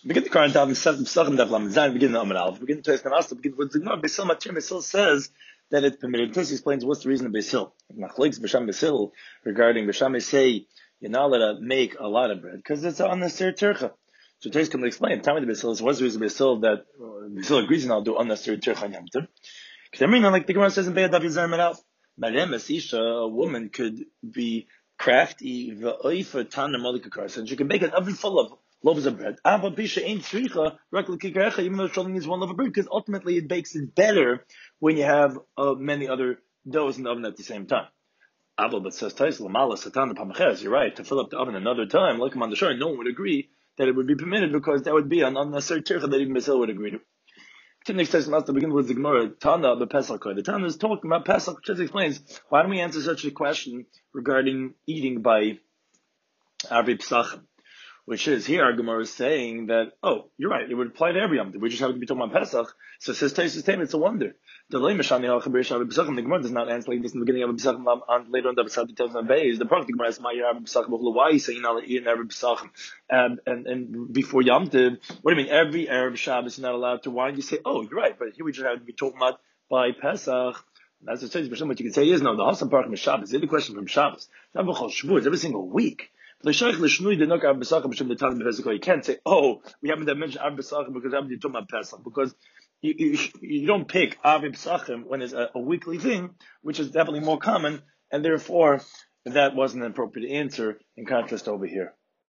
Begin the current Tav Pesachim Daf Lamed Zayin. Begin the Amud Aleph. Begin the Toys Kanasta. Begin with Zigmar. Beis Hillel Matir. Beis Hillel says that it's permitted. Toys explains what's the reason of Beis Hillel. Machlokes B'Sham Beis Hillel regarding B'Sham say you're not allowed to make a lot of bread because it's an unnecessary tircha. So Toys can explain. Time of the Beis Hillel. So what's the reason of Beis Hillel that Beis Hillel agrees and I'll do unnecessary tircha on Yom Tov? Because I mean, like the Gemara says in Be'ad Daf Yizar Medal, Maremes Isha, a woman could be crafty v'oifer tana malika karsa, and she can make an oven full of loaves of bread. Ava bisha ain't tzricha rakli kikarecha, even though she only needs one loaf of bread, because ultimately it bakes it better when you have many other doughs in the oven at the same time. Ava, but says Tais lamala satan pamacheres. You're right. To fill up the oven another time, like on the shore, no one would agree that it would be permitted because that would be an unnecessary tircha that even Beis Hillel would agree to. Tinnik says, "Must begin with the Gemara Tana the Pesach." The Tana is talking about Pesach. Just explains why don't we answer such a question regarding eating by Arbi Pesachim, which is here our Gemara is saying that you're right, it would apply to every Yom Tov. We just happen to be talking about Pesach. So it says Taisus Taim, it's a wonder. The Gemara does not answer like this in the beginning of Pesachim. On later on the Pesach tells them the part of the Gemara is my Arbi Pesachim. Why you say you're not eating Arbi Pesachim and before Yom Tov? What do you mean every Arab Shabbos you're not allowed to? Why do you say you're right? But here we just have to be talking about by Pesach. That's what it says. What you can say is no. The Hasan Park is Shabbos. The question from Shabbos. Every single week. You can't say, we haven't mentioned Arbi Pesachim because I'm talking about Pesach, because you don't pick Arbi Pesachim when it's a weekly thing, which is definitely more common, and therefore that wasn't an appropriate answer in contrast over here.